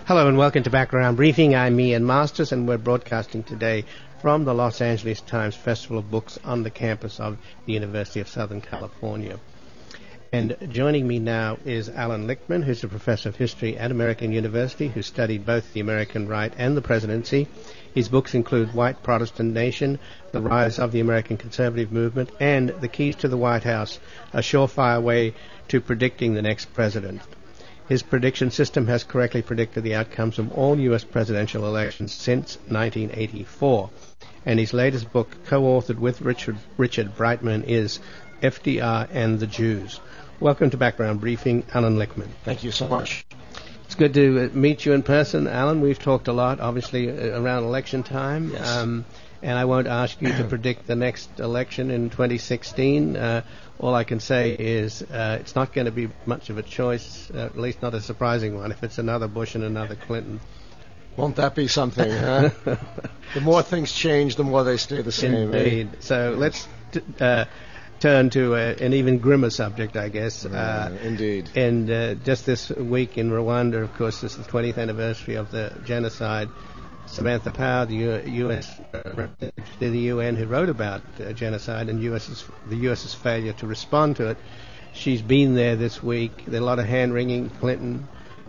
Hello and welcome to Background Briefing. I'm Ian Masters and we're broadcasting today from the Los Angeles Times Festival of Books on the campus of the University of Southern California. And joining me now is Alan Lichtman, who's a professor of history at American University, who studied both the American right and the presidency. His books include White Protestant Nation, The Rise of the American Conservative Movement, and The Keys to the White House, a surefire way to predicting the next president. His prediction system has correctly predicted the outcomes of all U.S. presidential elections since 1984. And his latest book, co-authored with Richard Breitman, is FDR and the Jews. Welcome to Background Briefing, Alan Lichtman. Thank you so much. It's good to meet you in person, Alan. We've talked a lot, obviously, around election time. Yes. And I won't ask you to predict the next election in 2016. All I can say is it's not going to be much of a choice, at least not a surprising one, if it's another Bush and another Clinton. Won't that be something, huh? The more things change, the more they stay the same. Indeed. So let's turn to an even grimmer subject, I guess. Indeed. And just this week in Rwanda, of course, is the 20th anniversary of the genocide. Samantha Power, the U.S. representative to the UN, who wrote about genocide and the U.S.'s failure to respond to it. She's been there this week. There are a lot of hand-wringing. Clinton,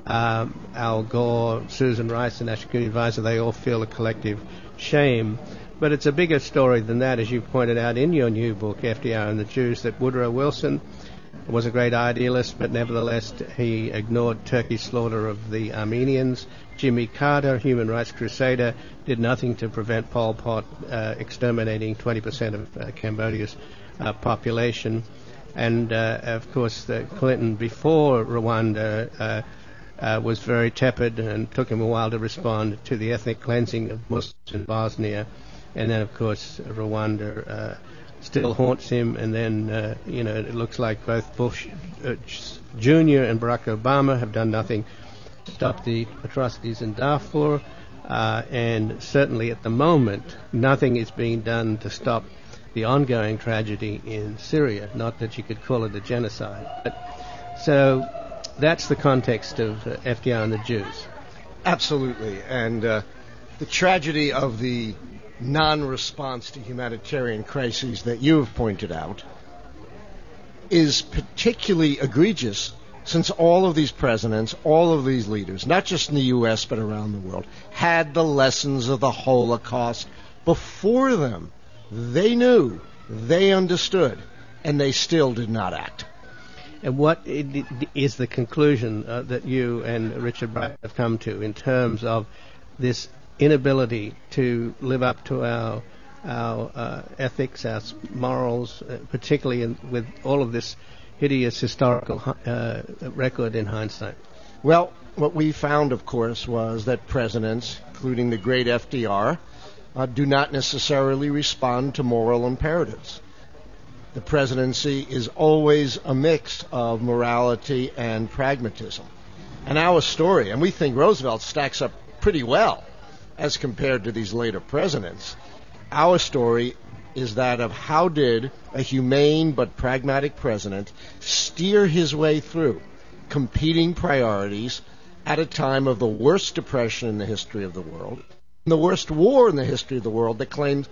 Al Gore, Susan Rice, the National Security Advisor, they all feel a collective shame. But it's a bigger story than that, as you pointed out in your new book, FDR and the Jews, that Woodrow Wilson was a great idealist, but nevertheless he ignored Turkey's slaughter of the Armenians. Jimmy Carter, human rights crusader, did nothing to prevent Pol Pot exterminating 20% of Cambodia's population. And, of course, Clinton, before Rwanda, was very tepid and took him a while to respond to the ethnic cleansing of Muslims in Bosnia. And then, of course, Rwanda still haunts him. And then, it looks like both Bush Jr. and Barack Obama have done nothing to stop the atrocities in Darfur. And certainly at the moment, nothing is being done to stop the ongoing tragedy in Syria. Not that you could call it a genocide. So that's the context of FDR and the Jews. Absolutely. And the tragedy of the non-response to humanitarian crises that you have pointed out is particularly egregious since all of these presidents, all of these leaders, not just in the U.S. but around the world, had the lessons of the Holocaust before them. They knew, they understood, and they still did not act. And what is the conclusion that you and Richard Breitman have come to in terms of this inability to live up to our ethics, our morals, particularly with all of this hideous historical record in hindsight? Well, what we found, of course, was that presidents, including the great FDR, do not necessarily respond to moral imperatives. The presidency is always a mix of morality and pragmatism. And our story, and we think Roosevelt stacks up pretty well as compared to these later presidents, our story is that of how did a humane but pragmatic president steer his way through competing priorities at a time of the worst depression in the history of the world, the worst war in the history of the world that claimed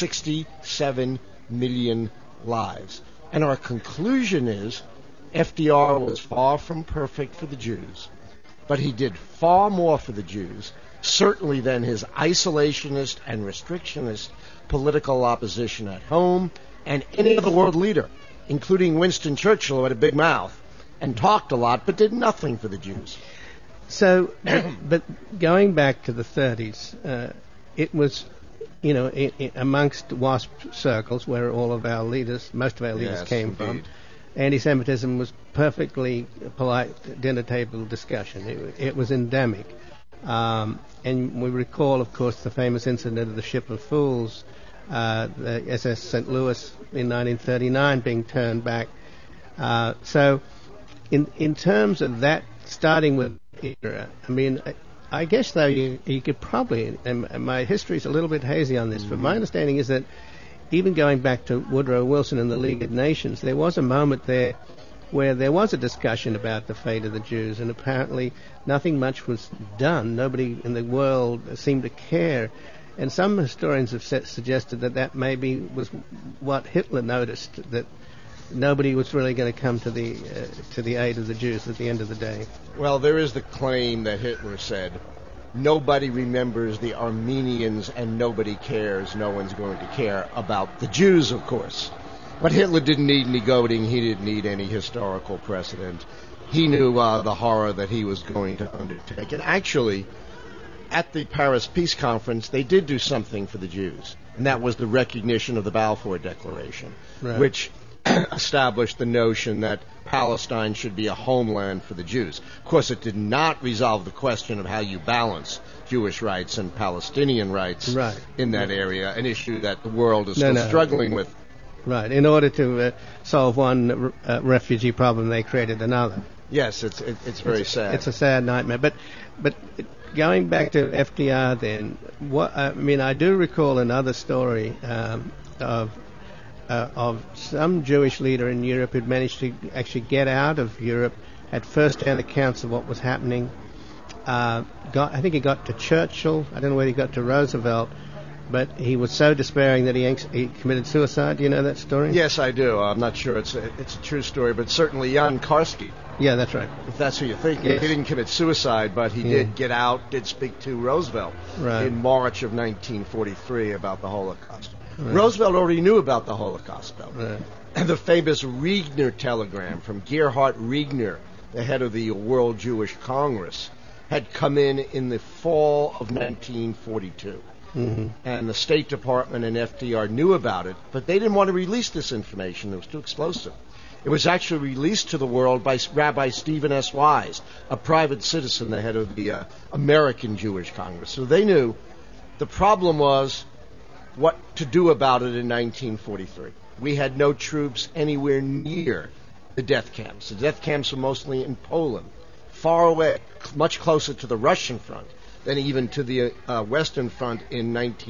67 million lives. And our conclusion is FDR was far from perfect for the Jews, but he did far more for the Jews, certainly than his isolationist and restrictionist political opposition at home and any other world leader, including Winston Churchill, who had a big mouth and talked a lot but did nothing for the Jews. So, but going back to the 30s, it was, amongst WASP circles where all of our leaders, most of our leaders came from, anti-Semitism was perfectly polite dinner table discussion. It was endemic. And we recall, of course, the famous incident of the Ship of Fools, the SS St. Louis in 1939 being turned back. So in terms of that, starting with era, I mean, I guess, though, you could probably, and my history is a little bit hazy on this, but my understanding is that even going back to Woodrow Wilson and the League of Nations, there was a moment there where there was a discussion about the fate of the Jews, and apparently nothing much was done. Nobody in the world seemed to care. And some historians have suggested that maybe was what Hitler noticed, that nobody was really going to come to the aid of the Jews at the end of the day. Well, there is the claim that Hitler said, nobody remembers the Armenians and nobody cares, no one's going to care about the Jews, of course. But Hitler didn't need any goading, he didn't need any historical precedent. He knew the horror that he was going to undertake. And actually, at the Paris Peace Conference, they did do something for the Jews, and that was the recognition of the Balfour Declaration, right, which established the notion that Palestine should be a homeland for the Jews. Of course, it did not resolve the question of how you balance Jewish rights and Palestinian rights right, in that area, an issue that the world is still struggling with. Right. In order to solve one refugee problem, they created another. Yes, it's very sad. It's a sad nightmare. But going back to FDR, then, I do recall another story of some Jewish leader in Europe who'd managed to actually get out of Europe, had first-hand accounts of what was happening. I think he got to Churchill. I don't know whether he got to Roosevelt. But he was so despairing that he committed suicide. Do you know that story? Yes, I do. I'm not sure it's a true story, but certainly Jan Karski. Yeah, that's right. If that's who you think. Yes. He didn't commit suicide, but he did get out, did speak to Roosevelt in March of 1943 about the Holocaust. Right. Roosevelt already knew about the Holocaust, though. Right. The famous Regner telegram from Gerhard Regner, the head of the World Jewish Congress, had come in the fall of 1942. Mm-hmm. And the State Department and FDR knew about it, but they didn't want to release this information. It was too explosive. It was actually released to the world by Rabbi Stephen S. Wise, a private citizen, the head of the American Jewish Congress. So they knew the problem was what to do about it in 1943. We had no troops anywhere near the death camps. The death camps were mostly in Poland, far away, much closer to the Russian front than even to the Western Front in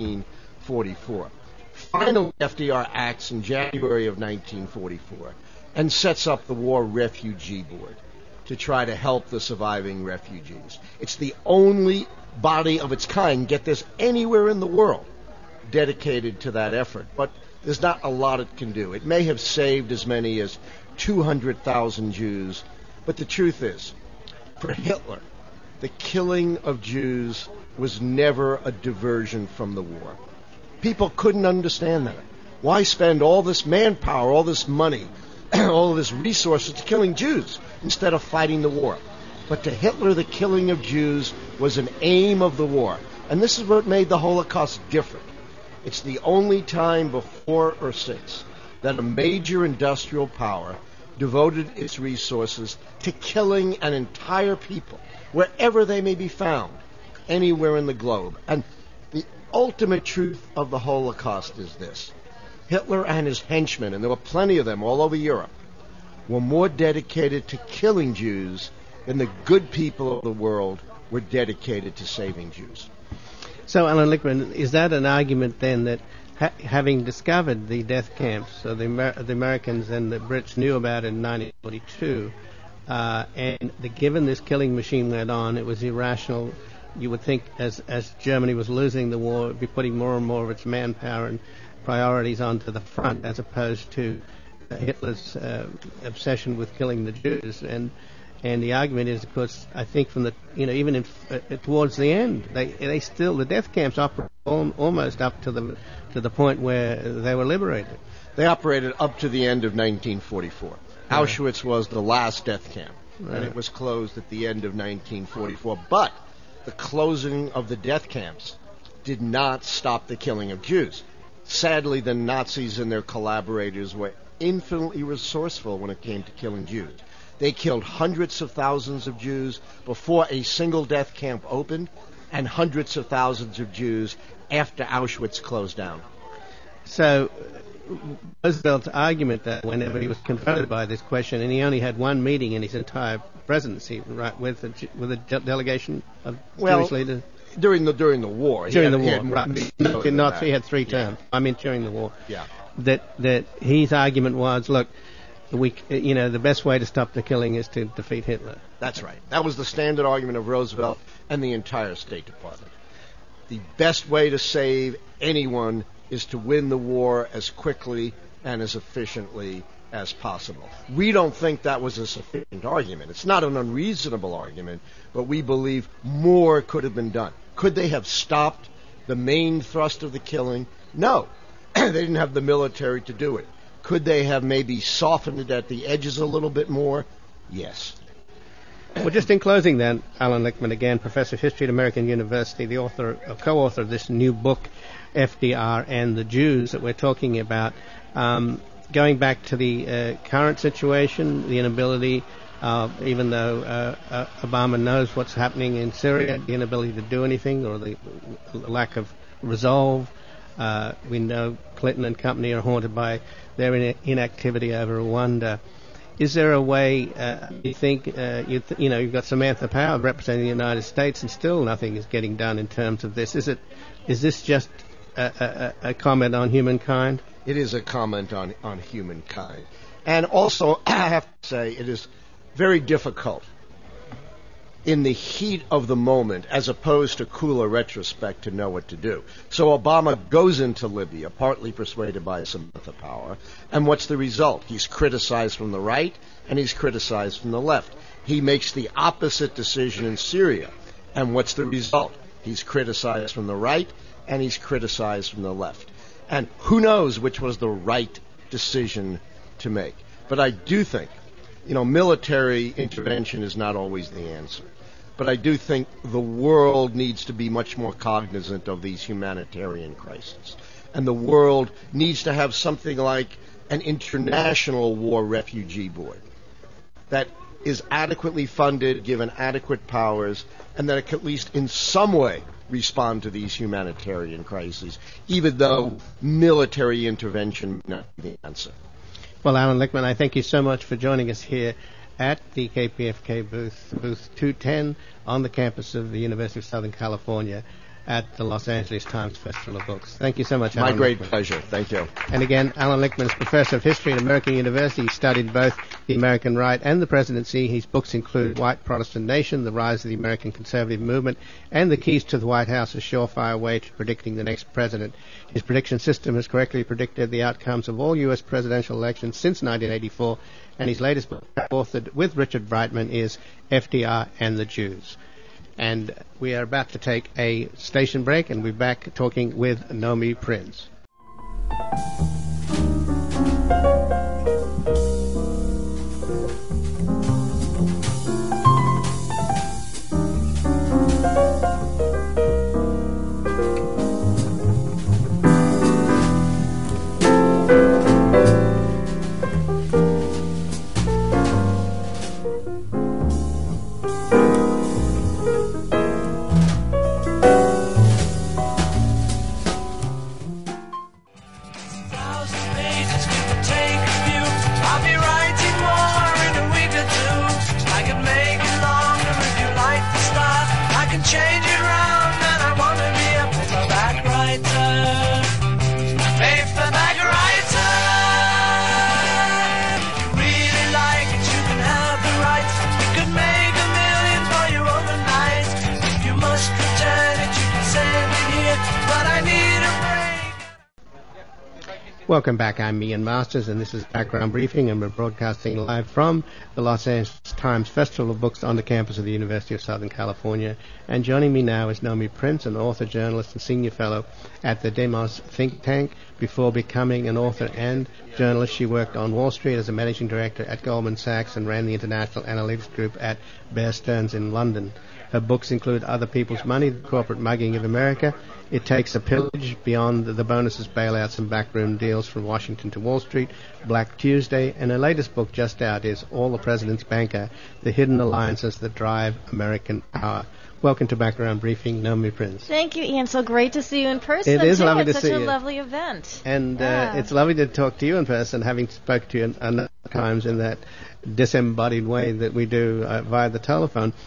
1944. Finally, FDR acts in January of 1944 and sets up the War Refugee Board to try to help the surviving refugees. It's the only body of its kind, get this, anywhere in the world dedicated to that effort. But there's not a lot it can do. It may have saved as many as 200,000 Jews, but the truth is, for Hitler, the killing of Jews was never a diversion from the war. People couldn't understand that. Why spend all this manpower, all this money, all this resources to killing Jews instead of fighting the war? But to Hitler, the killing of Jews was an aim of the war. And this is what made the Holocaust different. It's the only time before or since that a major industrial power devoted its resources to killing an entire people, wherever they may be found, anywhere in the globe. And the ultimate truth of the Holocaust is this. Hitler and his henchmen, and there were plenty of them all over Europe, were more dedicated to killing Jews than the good people of the world were dedicated to saving Jews. So, Alan Lichtman, is that an argument then that having discovered the death camps, so the Americans and the Brits knew about it in 1942, and given this killing machine went on, it was irrational. You would think as Germany was losing the war, it would be putting more and more of its manpower and priorities onto the front as opposed to Hitler's obsession with killing the Jews. And the argument is, of course, I think from the, even towards the end, they still, the death camps operated almost up to the point where they were liberated. They operated up to the end of 1944. Right. Auschwitz was the last death camp, right, and it was closed at the end of 1944. But the closing of the death camps did not stop the killing of Jews. Sadly, the Nazis and their collaborators were infinitely resourceful when it came to killing Jews. They killed hundreds of thousands of Jews before a single death camp opened, and hundreds of thousands of Jews after Auschwitz closed down. So Roosevelt's argument that whenever he was confronted by this question, and he only had one meeting in his entire presidency, right, with a delegation of Jewish leaders. During the war. He had 3 terms. Yeah. I mean, during the war. Yeah. That his argument was, look, the best way to stop the killing is to defeat Hitler. That's right. That was the standard argument of Roosevelt and the entire State Department. The best way to save anyone is to win the war as quickly and as efficiently as possible. We don't think that was a sufficient argument. It's not an unreasonable argument, but we believe more could have been done. Could they have stopped the main thrust of the killing? No. They didn't have the military to do it. Could they have maybe softened it at the edges a little bit more? Yes. Well, just in closing then, Alan Lichtman again, Professor of History at American University, the co-author of this new book, FDR and the Jews, that we're talking about. Going back to the current situation, the inability, even though Obama knows what's happening in Syria, the inability to do anything, or the lack of resolve. We know Clinton and company are haunted by their inactivity over Rwanda. Is there a way, you think, you've got Samantha Power representing the United States and still nothing is getting done in terms of this? Is this just a comment on humankind? It is a comment on humankind. And also, I have to say, it is very difficult in the heat of the moment, as opposed to cooler retrospect, to know what to do. So Obama goes into Libya, partly persuaded by Samantha Power, and what's the result? He's criticized from the right, and he's criticized from the left. He makes the opposite decision in Syria, and what's the result? He's criticized from the right, and he's criticized from the left. And who knows which was the right decision to make. But I do think, military intervention is not always the answer. But I do think the world needs to be much more cognizant of these humanitarian crises. And the world needs to have something like an international war refugee board that is adequately funded, given adequate powers, and that it can at least in some way respond to these humanitarian crises, even though military intervention may not be the answer. Well, Alan Lichtman, I thank you so much for joining us here at the KPFK booth 210 on the campus of the University of Southern California at the Los Angeles Times Festival of Books. Thank you so much, Alan. My great Lichtman. pleasure. Thank you. And again, Alan Lichtman is Professor of History at American University. He studied both the American right and the presidency. His books include White Protestant Nation, The Rise of the American Conservative Movement, and The Keys to the White House, a surefire way to predicting the next president. His prediction system has correctly predicted the outcomes of all U.S. presidential elections since 1984, and his latest book, authored with Richard Breitman, is FDR and the Jews. And we are about to take a station break, and we're back talking with Nomi Prinz. Welcome back. I'm Ian Masters, and this is Background Briefing, and we're broadcasting live from the Los Angeles Times Festival of Books on the campus of the University of Southern California. And joining me now is Nomi Prinz, an author, journalist, and senior fellow at the Demos think tank. Before becoming an author and journalist, she worked on Wall Street as a managing director at Goldman Sachs and ran the international analytics group at Bear Stearns in London. Her books include Other People's Money, The Corporate Mugging of America, It Takes a Pillage, Beyond the Bonuses, Bailouts, and Backroom Deals from Washington to Wall Street, Black Tuesday, and her latest book just out is All the President's Banker, The Hidden Alliances That Drive American Power. Welcome to Background Briefing, Nomi Prinz. Thank you, Ian. So great to see you in person. It is lovely to see you. It's such a lovely event. And it's lovely to talk to you in person, having spoken to you a number of times in that disembodied way that we do via the telephone.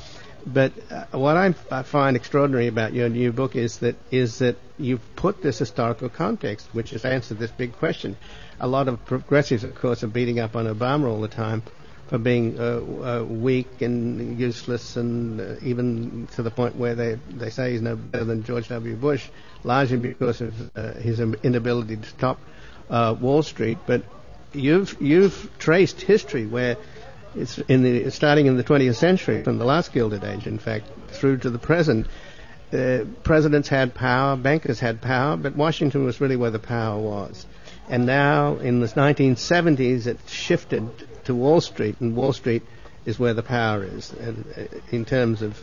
But what I find extraordinary about your new book is that you've put this historical context, which has answered this big question. A lot of progressives, of course, are beating up on Obama all the time for being weak and useless, and even to the point where they say he's no better than George W. Bush, largely because of his inability to stop Wall Street. But you've traced history where it's starting in the 20th century, from the last Gilded Age, in fact, through to the present. Presidents had power, bankers had power, but Washington was really where the power was. And now, in the 1970s, it shifted to Wall Street, and Wall Street is where the power is, in terms of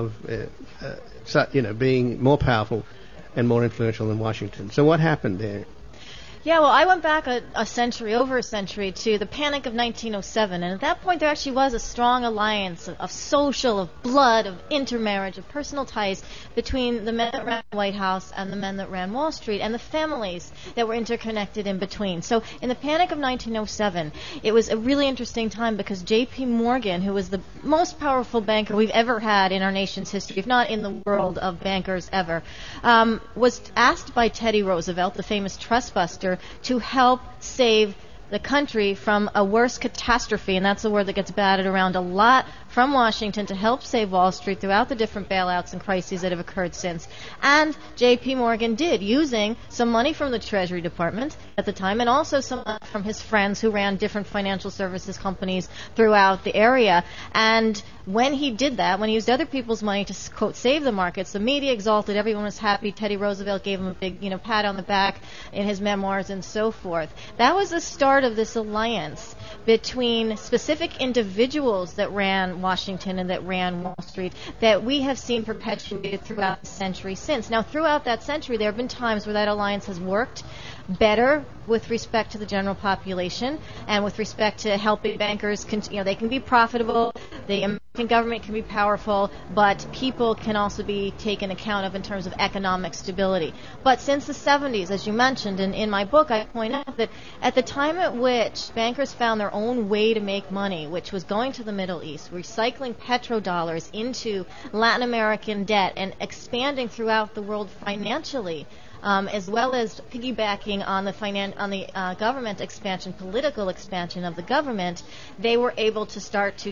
being more powerful and more influential than Washington. So what happened there? Yeah, well, I went back over a century, to the Panic of 1907, and at that point there actually was a strong alliance of social, of blood, of intermarriage, of personal ties between the men that ran the White House and the men that ran Wall Street, and the families that were interconnected in between. So in the Panic of 1907, it was a really interesting time because J.P. Morgan, who was the most powerful banker we've ever had in our nation's history, if not in the world of bankers ever, was asked by Teddy Roosevelt, the famous trust buster, to help save the country from a worse catastrophe, and that's a word that gets batted around a lot, from Washington to help save Wall Street throughout the different bailouts and crises that have occurred since. And J.P. Morgan did, using some money from the Treasury Department at the time, and also some money from his friends who ran different financial services companies throughout the area. And when he did that, when he used other people's money to, quote, save the markets, the media exalted, everyone was happy. Teddy Roosevelt gave him a big, pat on the back in his memoirs and so forth. That was the start of this alliance between specific individuals that ran Washington and that ran Wall Street that we have seen perpetuated throughout the century since. Now, throughout that century, there have been times where that alliance has worked better with respect to the general population and with respect to helping bankers. They can be profitable, the American government can be powerful, but people can also be taken account of in terms of economic stability. But since the 70s, as you mentioned, and in my book I point out that at the time at which bankers found their own way to make money, which was going to the Middle East, recycling petrodollars into Latin American debt and expanding throughout the world financially, as well as piggybacking on the government expansion, political expansion of the government, they were able to start to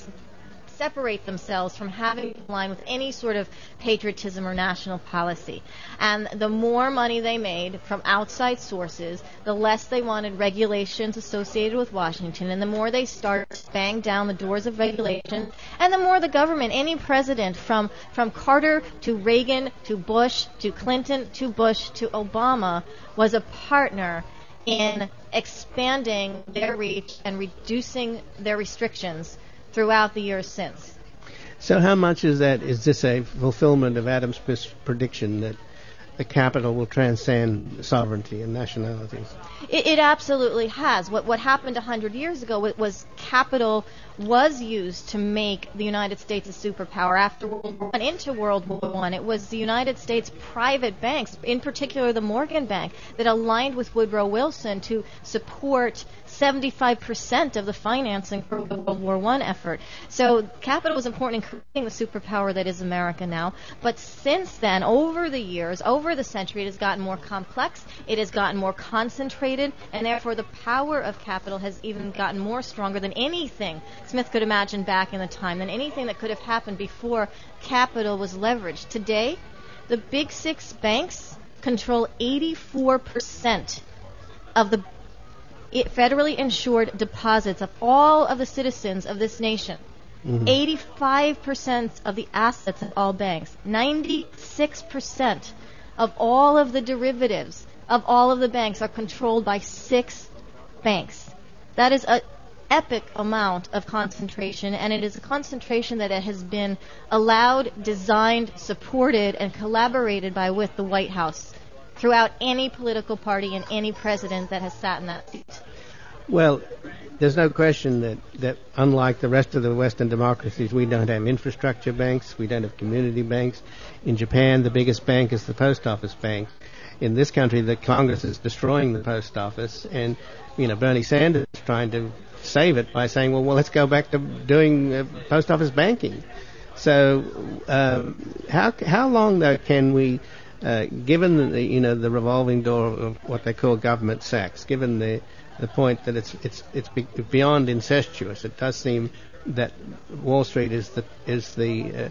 separate themselves from having to align with any sort of patriotism or national policy. And the more money they made from outside sources, the less they wanted regulations associated with Washington, and the more they started to bang down the doors of regulation, and the more the government, any president from Carter to Reagan to Bush to Clinton to Bush to Obama, was a partner in expanding their reach and reducing their restrictions throughout the years since. So how much is this a fulfillment of Adam Smith's prediction that the capital will transcend sovereignty and nationalities? It absolutely has. What happened 100 years ago was capital was used to make the United States a superpower. After World War I, into World War I, it was the United States private banks, in particular the Morgan Bank, that aligned with Woodrow Wilson to support 75% of the financing for the World War I effort. So capital was important in creating the superpower that is America now. But since then, over the years, over the century, it has gotten more complex, it has gotten more concentrated, and therefore the power of capital has even gotten more stronger than anything Smith could imagine back in the time, than anything that could have happened before capital was leveraged. Today, the big six banks control 84% of the federally insured deposits of all of the citizens of this nation. 85% of the assets of all banks. 96% of all of the derivatives of all of the banks are controlled by 6 banks. That is an epic amount of concentration, and it is a concentration that has been allowed, designed, supported, and collaborated with the White House throughout any political party and any president that has sat in that seat. Well, there's no question that unlike the rest of the Western democracies, we don't have infrastructure banks, we don't have community banks. In Japan, the biggest bank is the post office bank. In this country, the Congress is destroying the post office, and Bernie Sanders is trying to save it by saying, well, let's go back to doing post office banking. So how long though can we, given the revolving door of what they call government Sachs, given the point that it's beyond incestuous, it does seem that Wall Street is the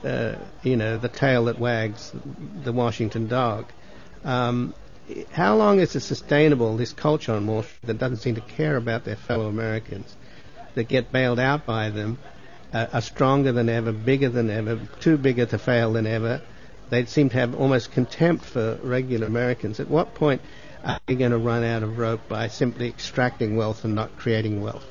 tail that wags the Washington dog. How long is it sustainable, this culture on Wall Street that doesn't seem to care about their fellow Americans, that get bailed out by them, are stronger than ever, bigger than ever, too bigger to fail than ever? They seem to have almost contempt for regular Americans. At what point are we going to run out of rope by simply extracting wealth and not creating wealth?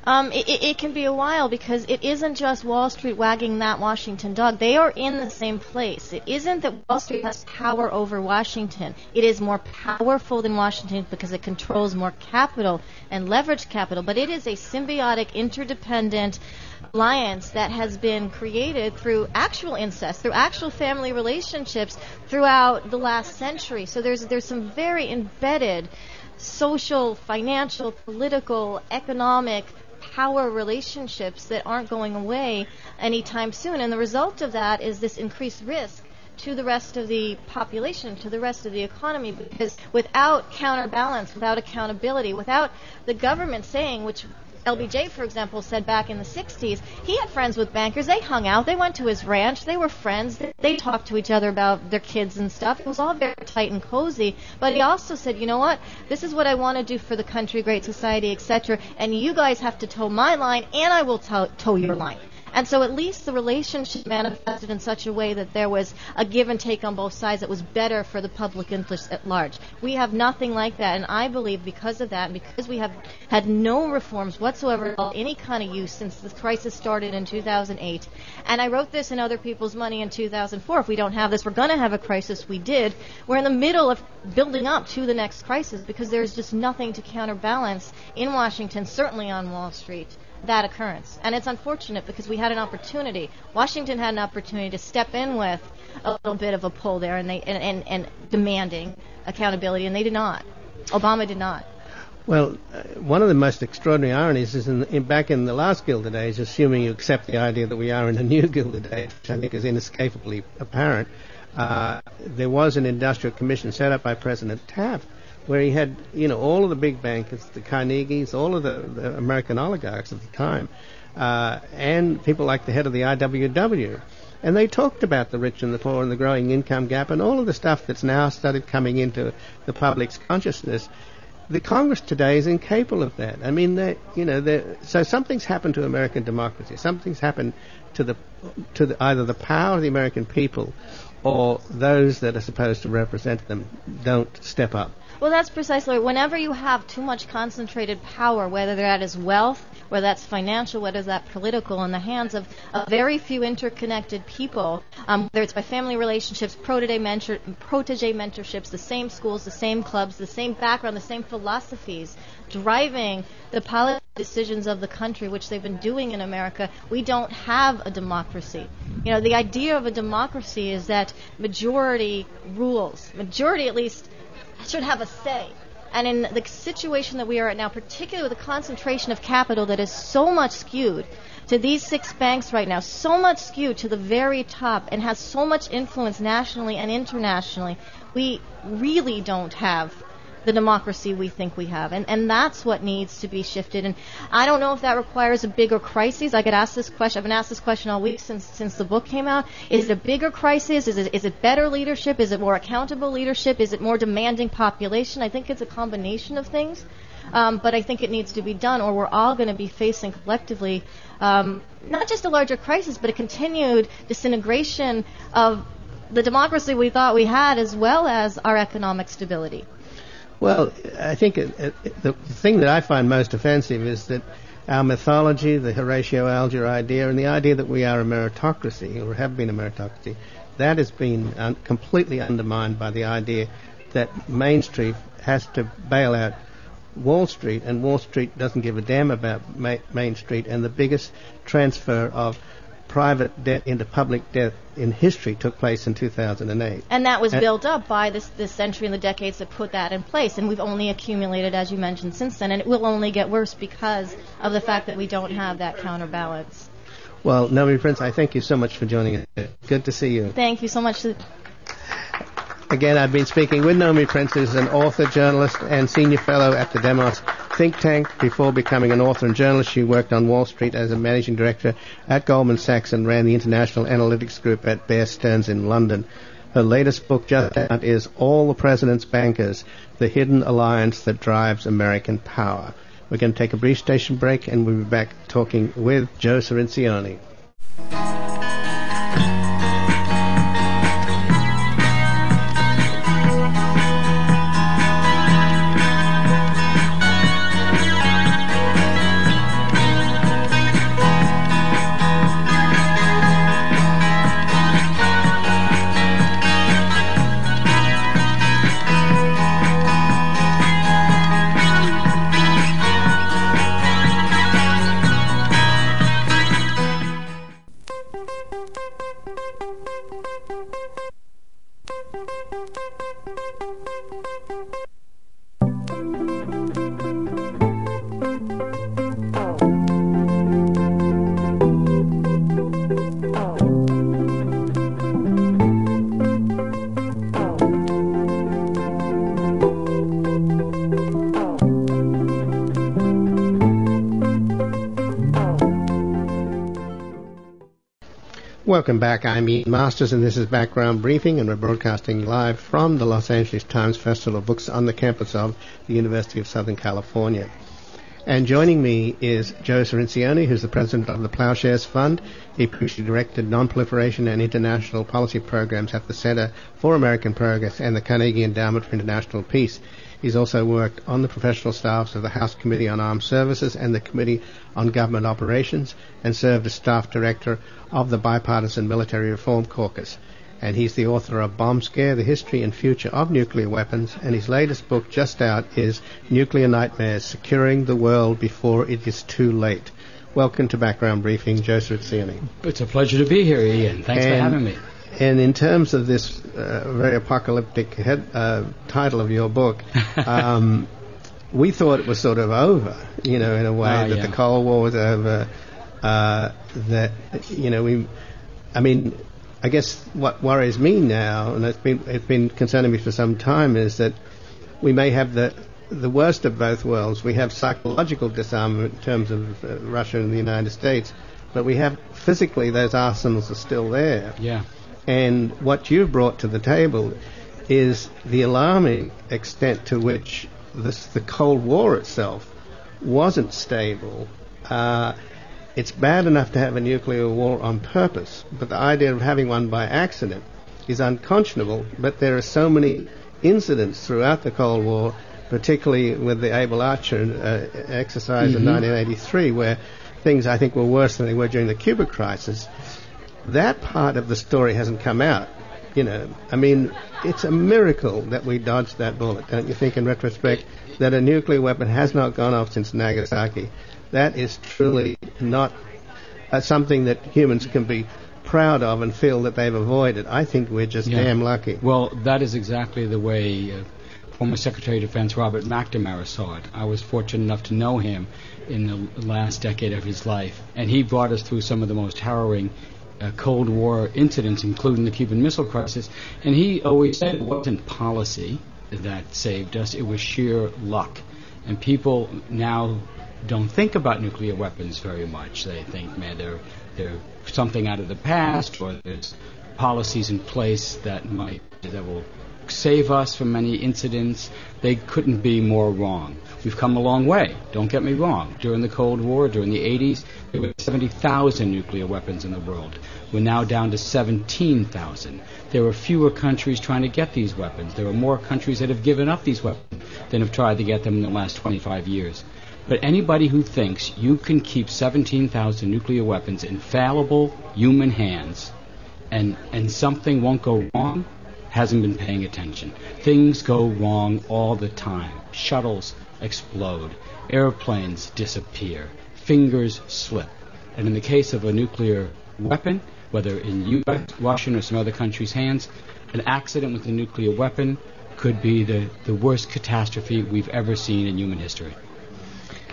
It can be a while, because it isn't just Wall Street wagging that Washington dog. They are in the same place. It isn't that Wall Street has power over Washington. It is more powerful than Washington because it controls more capital and leveraged capital. But it is a symbiotic, interdependent alliance that has been created through actual incest, through actual family relationships throughout the last century. So there's some very embedded social, financial, political, economic power relationships that aren't going away anytime soon. And the result of that is this increased risk to the rest of the population, to the rest of the economy, because without counterbalance, without accountability, without the government saying, which LBJ, for example, said back in the 60s, he had friends with bankers. They hung out. They went to his ranch. They were friends. They talked to each other about their kids and stuff. It was all very tight and cozy. But he also said, you know what? This is what I want to do for the country, great society, etc. And you guys have to toe my line, and I will toe your line. And so at least the relationship manifested in such a way that there was a give and take on both sides that was better for the public interest at large. We have nothing like that, and I believe because of that, and because we have had no reforms whatsoever of any kind of use since the crisis started in 2008, and I wrote this in Other People's Money in 2004, if we don't have this, we're going to have a crisis. We did. We're in the middle of building up to the next crisis because there's just nothing to counterbalance in Washington, certainly on Wall Street, that occurrence. And it's unfortunate because we had an opportunity. Washington had an opportunity to step in with a little bit of a pull there and demanding accountability, and they did not. Obama did not. Well, one of the most extraordinary ironies is back in the last Gilded Age, assuming you accept the idea that we are in a new Gilded Age, which I think is inescapably apparent, there was an industrial commission set up by President Taft where he had, all of the big bankers, the Carnegies, all of the American oligarchs at the time, and people like the head of the IWW. And they talked about the rich and the poor and the growing income gap and all of the stuff that's now started coming into the public's consciousness. The Congress today is incapable of that. I mean, so something's happened to American democracy. Something's happened to either the power of the American people or those that are supposed to represent them don't step up. Well, that's precisely right. Whenever you have too much concentrated power, whether that is wealth, whether that's financial, whether that's political, in the hands of a very few interconnected people, whether it's by family relationships, protege mentorships, the same schools, the same clubs, the same background, the same philosophies, driving the policy decisions of the country, which they've been doing in America, we don't have a democracy. The idea of a democracy is that majority rules. Majority, at least, should have a say. And in the situation that we are at now, particularly with the concentration of capital that is so much skewed to these 6 banks right now, so much skewed to the very top and has so much influence nationally and internationally, we really don't have the democracy we think we have. And that's what needs to be shifted. And I don't know if that requires a bigger crisis. I could ask this question. I've been asked this question all week since the book came out. Is it a bigger crisis? Is it better leadership? Is it more accountable leadership? Is it more demanding population? I think it's a combination of things. But I think it needs to be done, or we're all going to be facing collectively not just a larger crisis, but a continued disintegration of the democracy we thought we had, as well as our economic stability. Well, I think the thing that I find most offensive is that our mythology, the Horatio Alger idea, and the idea that we are a meritocracy, or have been a meritocracy, that has been completely undermined by the idea that Main Street has to bail out Wall Street, and Wall Street doesn't give a damn about Main Street, and the biggest transfer of private debt into public debt in history took place in 2008. And that was built up by this century and the decades that put that in place. And we've only accumulated, as you mentioned, since then. And it will only get worse because of the fact that we don't have that counterbalance. Well, Naomi Prince, I thank you so much for joining us. Good to see you. Thank you so much. Again, I've been speaking with Naomi Prince, who's an author, journalist, and senior fellow at the Demos think tank. Before becoming an author and journalist, she worked on Wall Street as a managing director at Goldman Sachs and ran the international analytics group at Bear Stearns in London. Her latest book just out is All the President's Bankers, The Hidden Alliance That Drives American Power. We're going to take a brief station break, and we'll be back talking with Joe Cirincione. Welcome back. I'm Ian Masters, and this is Background Briefing, and we're broadcasting live from the Los Angeles Times Festival of Books on the campus of the University of Southern California. And joining me is Joe Cirincione, who's the president of the Plowshares Fund. He previously directed non-proliferation and international policy programs at the Center for American Progress and the Carnegie Endowment for International Peace. He's also worked on the professional staffs of the House Committee on Armed Services and the Committee on Government Operations, and served as staff director of the Bipartisan Military Reform Caucus. And he's the author of Bomb Scare, The History and Future of Nuclear Weapons, and his latest book just out is Nuclear Nightmares, Securing the World Before It Is Too Late. Welcome to Background Briefing, Joe Cirincione. It's a pleasure to be here, Ian. Thanks for having me. And in terms of this very apocalyptic title of your book, we thought it was sort of over, in a way, that the Cold War was over, I guess what worries me now, and it's been concerning me for some time, is that we may have the worst of both worlds. We have psychological disarmament in terms of Russia and the United States, but we have physically those arsenals are still there. Yeah. And what you've brought to the table is the alarming extent to which the Cold War itself wasn't stable. It's bad enough to have a nuclear war on purpose, but the idea of having one by accident is unconscionable. But there are so many incidents throughout the Cold War, particularly with the Able Archer exercise in 1983, where things, I think, were worse than they were during the Cuba crisis. That part of the story hasn't come out. It's a miracle that we dodged that bullet, don't you think, in retrospect, that a nuclear weapon has not gone off since Nagasaki. That is truly not something that humans can be proud of and feel that they've avoided. I think we're just damn lucky. Well, that is exactly the way former Secretary of Defense Robert McNamara saw it. I was fortunate enough to know him in the last decade of his life, and he brought us through some of the most harrowing Cold War incidents, including the Cuban Missile Crisis. And he always said it wasn't policy that saved us, it was sheer luck. And people now don't think about nuclear weapons very much. They think, man, they're something out of the past, or there's policies in place that will save us from many incidents. They couldn't be more wrong. We've come a long way, don't get me wrong. During the Cold War, during the 80s, there were 70,000 nuclear weapons in the world. We're now down to 17,000. There are fewer countries trying to get these weapons. There are more countries that have given up these weapons than have tried to get them in the last 25 years. But anybody who thinks you can keep 17,000 nuclear weapons in fallible human hands and something won't go wrong hasn't been paying attention. Things go wrong all the time. Shuttles explode. Airplanes disappear. Fingers slip. And in the case of a nuclear weapon, whether in U.S., Russian, or some other country's hands, an accident with a nuclear weapon could be the worst catastrophe we've ever seen in human history.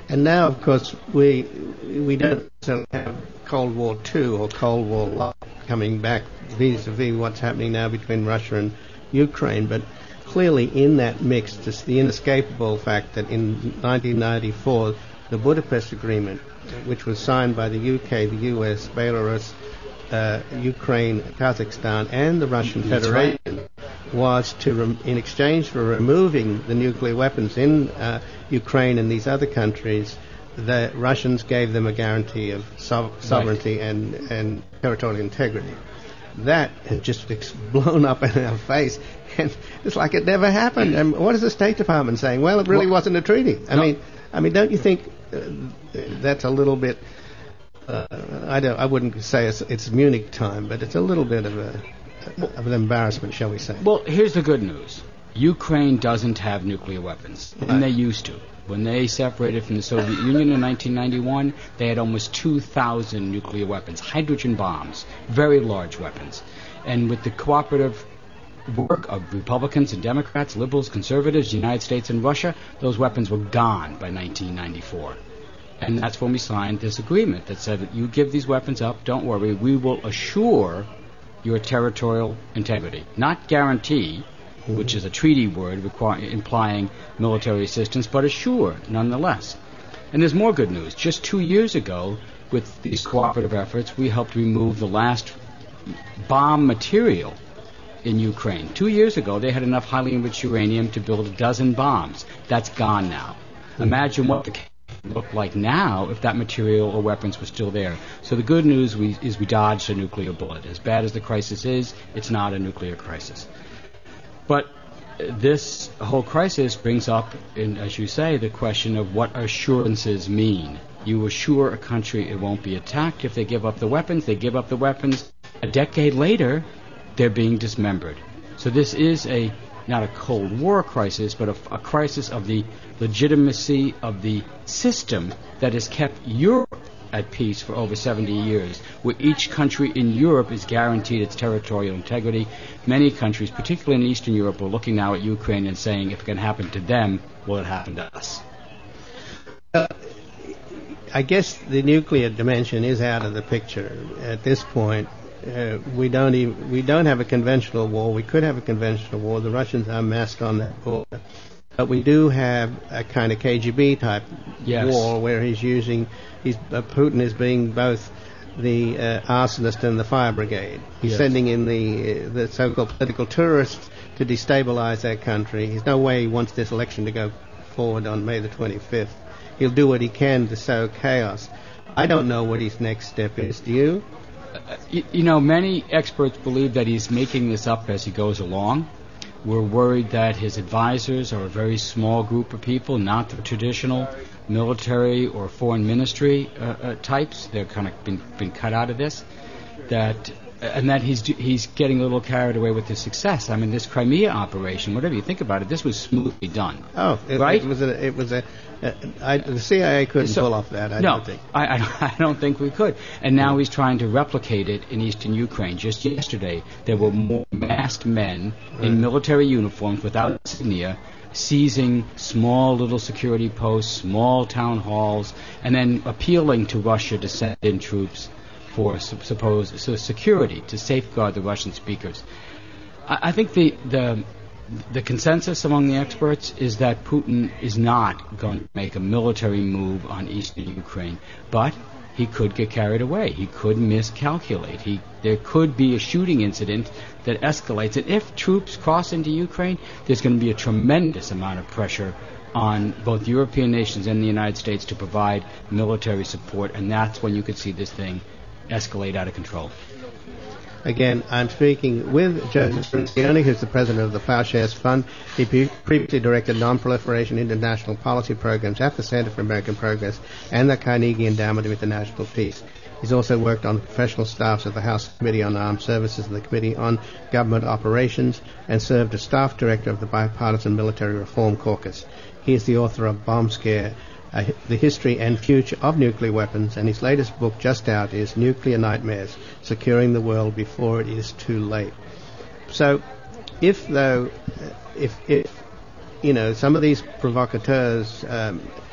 And now, of course, we don't have Cold War II or Cold War Light coming back vis-a-vis what's happening now between Russia and Ukraine, but clearly in that mix, there's the inescapable fact that in 1994, the Budapest Agreement, which was signed by the UK, the US, Belarus, Ukraine, Kazakhstan, and the Russian Federation, was to, in exchange for removing the nuclear weapons in Ukraine and these other countries, the Russians gave them a guarantee of sovereignty and territorial integrity. That has just blown up in our face, and it's like it never happened. And what is the State Department saying? Well, it really wasn't a treaty. I mean, don't you think that's a little bit? I wouldn't say it's Munich time, but it's a little bit of an embarrassment, shall we say? Well, here's the good news: Ukraine doesn't have nuclear weapons, and they used to. When they separated from the Soviet Union in 1991, they had almost 2,000 nuclear weapons, hydrogen bombs, very large weapons. And with the cooperative work of Republicans and Democrats, liberals, conservatives, the United States and Russia, those weapons were gone by 1994. And that's when we signed this agreement that said that you give these weapons up, don't worry, we will assure your territorial integrity. Not guarantee, which is a treaty word implying military assistance, but assure nonetheless. And there's more good news. Just 2 years ago, with these cooperative efforts, we helped remove the last bomb material in Ukraine. 2 years ago, they had enough highly enriched uranium to build a dozen bombs. That's gone now. Imagine what the case would look like now if that material or weapons were still there. So the good news is we dodged a nuclear bullet. As bad as the crisis is, it's not a nuclear crisis. But this whole crisis brings up, as you say, the question of what assurances mean. You assure a country it won't be attacked if they give up the weapons. They give up the weapons. A decade later, they're being dismembered. So this is not a Cold War crisis, but a crisis of the legitimacy of the system that has kept Europe at peace for over 70 years, where each country in Europe is guaranteed its territorial integrity. Many countries, particularly in Eastern Europe, are looking now at Ukraine and saying, if it can happen to them, will it happen to us? I guess the nuclear dimension is out of the picture at this point. We don't have a conventional war. We could have a conventional war. The Russians are massed on that border. But we do have a kind of KGB type war where Putin is being both the arsonist and the fire brigade. He's sending in the so-called political tourists to destabilize that country. There's no way he wants this election to go forward on May the 25th. He'll do what he can to sow chaos. I don't know what his next step is. Do you? Many experts believe that he's making this up as he goes along. We're worried that his advisors are a very small group of people, not the traditional military or foreign ministry types. They're kind of been cut out of this. And that he's getting a little carried away with his success. I mean, this Crimea operation, whatever you think about it, this was smoothly done. Right? The CIA couldn't pull off that. I don't think. I don't think we could. And now he's trying to replicate it in eastern Ukraine. Just yesterday, there were more masked men in military uniforms without insignia seizing small little security posts, small town halls, and then appealing to Russia to send in troops for supposed security to safeguard the Russian speakers. I think the consensus among the experts is that Putin is not going to make a military move on eastern Ukraine, but he could get carried away. He could miscalculate. There could be a shooting incident that escalates. And if troops cross into Ukraine, there's going to be a tremendous amount of pressure on both European nations and the United States to provide military support, and that's when you could see this thing escalate out of control. Again, I'm speaking with Joseph Cirincione, who's the president of the Plowshares Fund. He previously directed non-proliferation international policy programs at the Center for American Progress and the Carnegie Endowment of International Peace. He's also worked on professional staffs of the House Committee on Armed Services and the Committee on Government Operations, and served as staff director of the Bipartisan Military Reform Caucus. He is the author of Bomb Scare, The History and Future of Nuclear Weapons, and his latest book just out is Nuclear Nightmares, Securing the World Before It Is Too Late. So, if some of these provocateurs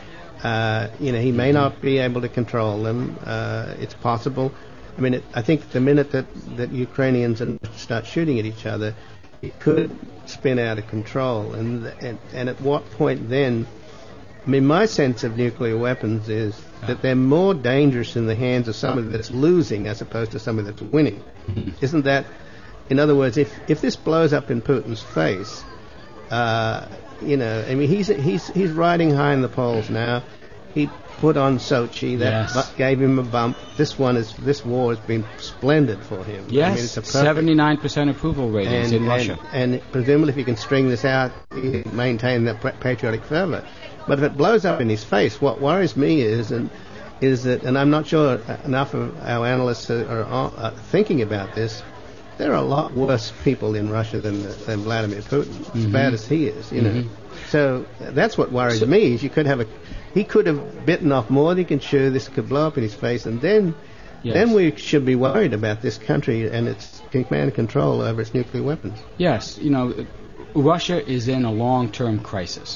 He may not be able to control them. It's possible. I mean, I think the minute that Ukrainians start shooting at each other, it could spin out of control. And at what point then? I mean, my sense of nuclear weapons is that they're more dangerous in the hands of somebody that's losing as opposed to somebody that's winning. Isn't that? In other words, if this blows up in Putin's face, I mean, he's riding high in the polls now. He put on Sochi. That gave him a bump. This war has been splendid for him. Yes, I mean, it's 79% approval ratings in Russia. And presumably, if he can string this out, he can maintain that patriotic fervor. But if it blows up in his face, what worries me is that, and I'm not sure enough of our analysts are thinking about this. There are a lot worse people in Russia than Vladimir Putin, as bad as he is, So that's what worries me. Is he could have bitten off more than he can chew. This could blow up in his face, and then we should be worried about this country and its command and control over its nuclear weapons. Yes, Russia is in a long-term crisis.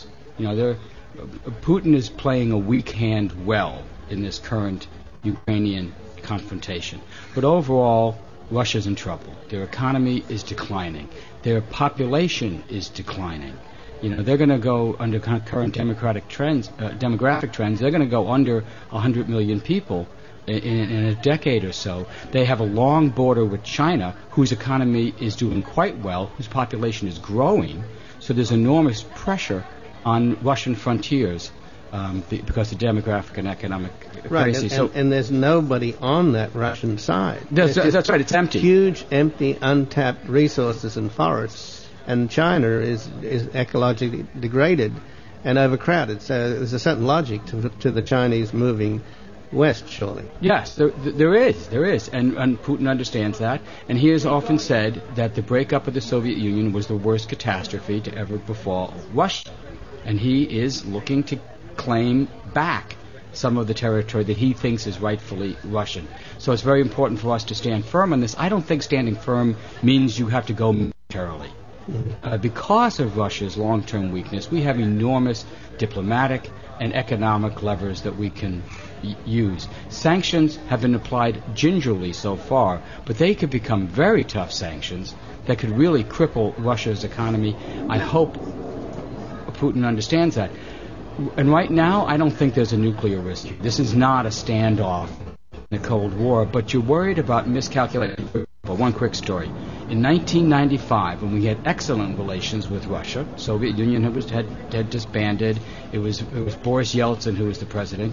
Putin is playing a weak hand well in this current Ukrainian confrontation. But overall, Russia's in trouble. Their economy is declining. Their population is declining. They're going to go under current demographic trends. They're going to go under 100 million people in a decade or so. They have a long border with China, whose economy is doing quite well, whose population is growing. So there's enormous pressure on Russian frontiers because of demographic and economic crisis. Right, and there's nobody on that Russian side. That's right, it's empty. Huge, empty, untapped resources and forests, and China is ecologically degraded and overcrowded. So there's a certain logic to the Chinese moving west, surely. Yes, there is, and Putin understands that, and he has often said that the breakup of the Soviet Union was the worst catastrophe to ever befall Russia, and he is looking to claim back some of the territory that he thinks is rightfully Russian. So it's very important for us to stand firm on this. I don't think standing firm means you have to go militarily. Because of Russia's long-term weakness, we have enormous diplomatic and economic levers that we can use. Sanctions have been applied gingerly so far, but they could become very tough sanctions that could really cripple Russia's economy. I hope Putin understands that. And right now, I don't think there's a nuclear risk. This is not a standoff in the Cold War, but you're worried about miscalculation. One quick story. In 1995, when we had excellent relations with Russia, Soviet Union had disbanded. It was Boris Yeltsin who was the president.